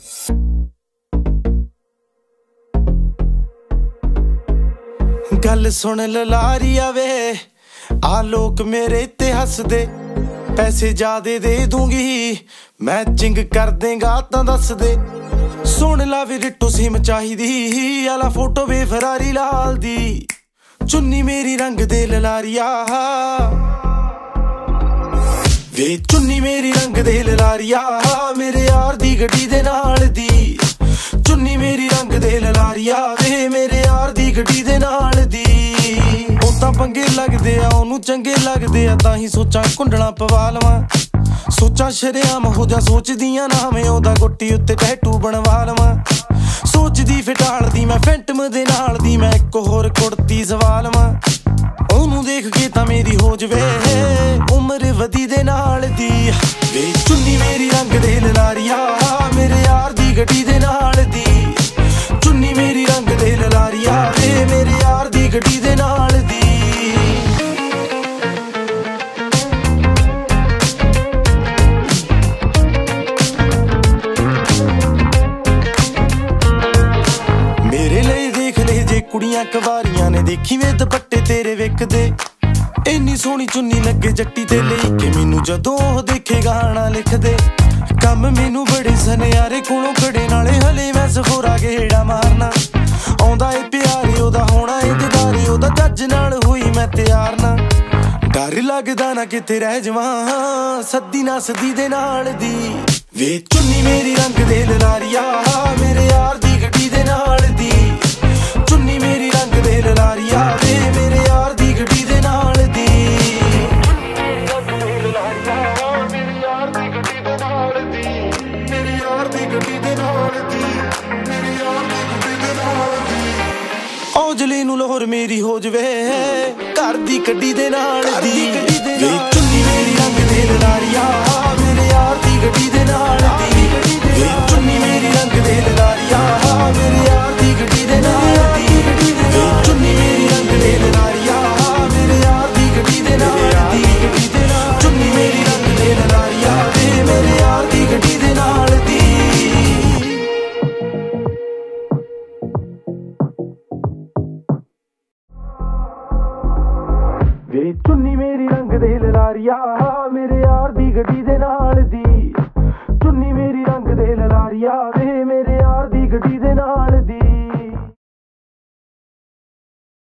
गल सुन ललारिया वे आ लोग मेरे ते हस दे, पैसे ज्यादा दे दूंगी मैचिंग कर देगा तां दस दे। सुन ला वे रिट्टो सिम चाहिदी आला फोटो वे फरारी लाल दी, चुन्नी मेरी रंग दे ललारिया वे चुन्नी मेरी रंग दे ललारिया, मेरे यार दी गड्डी दे नाल दी चुन्नी मेरी रंग दे ललारिया वे मेरे यार दी गड्डी दे नाल दी। ਉਹ ਤਾਂ ਪੰਗੇ ਲੱਗਦੇ ਆ ਉਹਨੂੰ ਚੰਗੇ ਲੱਗਦੇ ਆ, ਤਾਂ ਹੀ ਸੋਚਾਂ ਕੁੰਡਲਾਂ ਪਵਾ ਲਵਾਂ, ਸੋਚਾਂ ਸ਼ਰੇਆਮ ਹੋ ਜਾ ਸੋਚਦੀਆਂ ਨਾ ਮੈਂ ਉਹਦਾ ਗੁੱਟੀ ਉੱਤੇ ਟੈਟੂ ਬਣਵਾ ਲਵਾਂ। ਸੋਚਦੀ ਫਿਟਾਲਦੀ ਮੈਂ ਫੈਂਟਮ ਦੇ ਨਾਲ ਦੀ, ਮੈਂ ਇੱਕ ਹੋਰ ਕੁੜਤੀ ਸਵਾ ਲਵਾਂ, ਉਹਨੂੰ ਦੇਖ ਕੇ ਤਾਂ ਮੇਰੀ ਹੋ ਜਵੇ ਉਮਰ ਵਧੀ ਦੇ ਨਾਲ ਦੀ। ਵੇ ਚੁੰਨੀ ਮੇਰੀ ਰੰਗ ਦੇ ਲਲਾਰੀਆ ਮੇਰੇ ਯਾਰ ਦੀ ਗੱਡੀ ਦੇ ਨਾਲ ਦੀ, ਚੁੰਨੀ ਮੇਰੀ ਰੰਗ ਦੇ ਲਲਾਰੀਆ ਵੇ ਮੇਰੇ ਯਾਰ ਦੀ ਗੱਡੀ ਦੇ ਨਾਲ ਦੀ। ਮੇਰੇ ਲਈ ਦੇਖ ਲੈ ਜੇ ਕੁੜੀਆਂ ਕਵਾਰੀਆਂ ਨੇ, ਦੇਖੀ ਵੇ ਦੁਪੱਟੇ ਤੇਰੇ ਵਿਕਦੇ, ਇੰਨੀ ਸੋਹਣੀ ਚੁੰਨੀ ਲੱਗੇ ਜੱਟੀ ਤੇ ਲਈ ਕਿ ਮੈਨੂੰ ਜਦੋਂ ਉਹ ਦੇਖੇ ਗਾਣਾ ਲਿਖਦੇ। ਕੰਮ ਮੈਨੂੰ ਬੜੇ ਸਨਿਆਰੇ ਕੋਲੋਂ ਕੜੇ ਨਾਲੇ ਹਲੇ ਮੈਂ ਸਫੋਰਾ ਗੇੜਾ ਮਾਰਨਾ, ਆਉਂਦਾ ਏ ਪਿਆਰੇ ਉਹਦਾ ਹੋਣਾ ਏ ਦਿਦਾਰੇ ਉਹਦਾ, ਜੱਜ ਨਾਲ ਹੋਈ ਮੈਂ ਤਿਆਰ ਨਾ, ਡਰ ਲੱਗਦਾ ਨਾ ਕਿਤੇ ਰਹਿ ਜਾਵਾਂ ਸੱਦੀ ਨਾ ਸੱਦੀ ਦੇ ਨਾਲ ਦੀ। ਵੇ ਚੁੰਨੀ ਮੇਰੀ ਰੰਗ ਦੇ ਲਲਾਰੀਆ ਮੇਰੇ ਯਾਰ ਦੀ ਗੱਡੀ ਦੇ ਨਾਲ ਦੀ, ਚੁੰਨੀ ਮੇਰੀ ਰੰਗ ਦੇ ਲਲਾਰੀਆ ਵੇ ਮੇਰੇ ਯਾਰ ਦੀ ਗੱਡੀ ਦੇ ਨਾਲ ਦੀ। ਔਜਲੇ ਨੂੰ ਲੋਹਰ ਮੇਰੀ ਹੋ ਜਵੇ ਘਰ ਦੀ ਗੱਡੀ ਦੇ ਨਾਲ ਦੀ, ਵੇ ਚੁੰਨੀ ਮੇਰੀ ਰੰਗ ਦੇ ਲਲਾਰੀਆ ਮੇਰੇ ਯਾਰ ਦੀ ਗੱਡੀ ਦੇ ਨਾਲ ਦੀ, ਵੇ ਚੁੰਨੀ ਮੇਰੀ ਰੰਗ ਦੇ ਲਲਾਰੀਆ ਮੇਰੇ ਯਾਰ ਦੀ ਗੱਡੀ ਦੇ ਨਾਲ ਦੀ, ਵੇ ਚੁੰਨੀ ਮੇਰੀ ਰੰਗ ਦੇ ਲਲਾਰੀਆ ਮੇਰੇ ਯਾਰ ਦੀ ਗੱਡੀ ਦੇ ਨਾਲ ਦੀ, ਚੁੰਨੀ ਮੇਰੀ ਰੰਗ ਦੇ ਲਲਾਰੀਆ ਵੇ ਮੇਰੇ ਯਾਰ ਦੀ ਗੱਡੀ ਦੇ ਨਾਲ ਦੀ। ਵੇ ਚੁੰਨੀ ਮੇਰੀ ਰੰਗ ਦੇ ਲਲਾਰੀਆ ਮੇਰੇ ਯਾਰ ਦੀ ਗੱਡੀ ਦੇ ਨਾਲ ਦੀ, ਚੁੰਨੀ ਮੇਰੀ ਰੰਗ ਦੇ ਲਲਾਰੀਆ ਵੇ ਮੇਰੇ ਯਾਰ ਦੀ ਗੱਡੀ ਦੇ ਨਾਲ ਦੀ।